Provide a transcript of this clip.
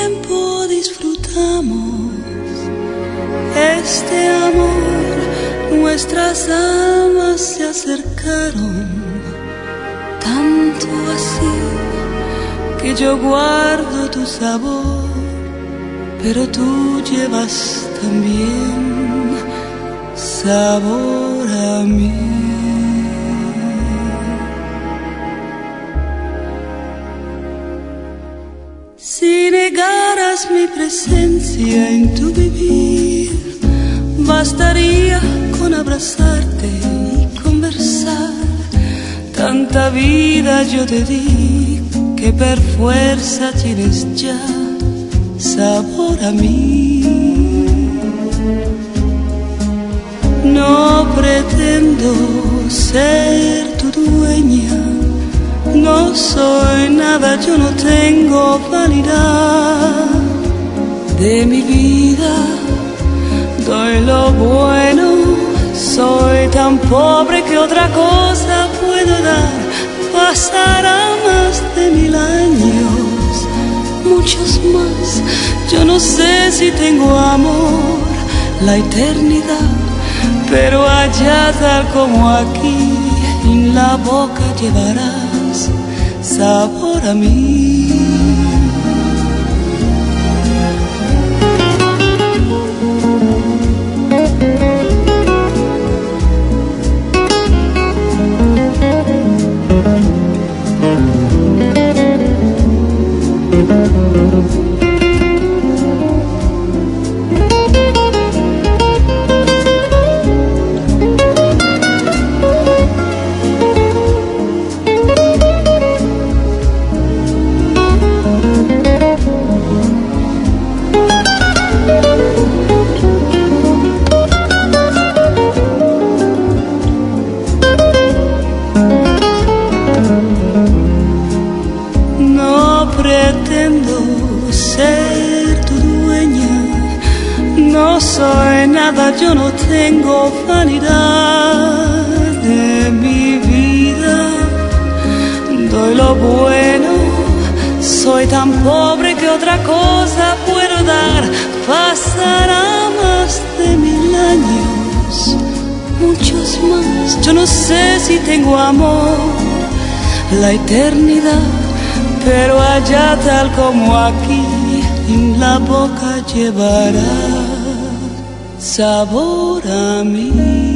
tiempo disfrutamos este amor, nuestras almas se acercaron, tanto así que yo guardo tu sabor, pero tú llevas también sabor a mí. Si negaras mi presencia en tu vivir, bastaría con abrazarte y conversar. Tanta vida yo te di que por fuerza tienes ya sabor a mí. No pretendo ser tu dueña, no soy nada, yo no tengo vanidad. De mi vida doy lo bueno, soy tan pobre que otra cosa puedo dar. Pasará más de 1000 años, muchos más, yo no sé si tengo amor, la eternidad, pero allá tal como aquí, en la boca llevarás sabor a mí. Pretendo ser tu dueña, no soy nada, yo no tengo vanidad. De mi vida doy lo bueno, soy tan pobre que otra cosa puedo dar. Pasará más de 1000 años, muchos más, yo no sé si tengo amor, la eternidad, pero allá tal como aquí, en la boca llevará sabor a mí.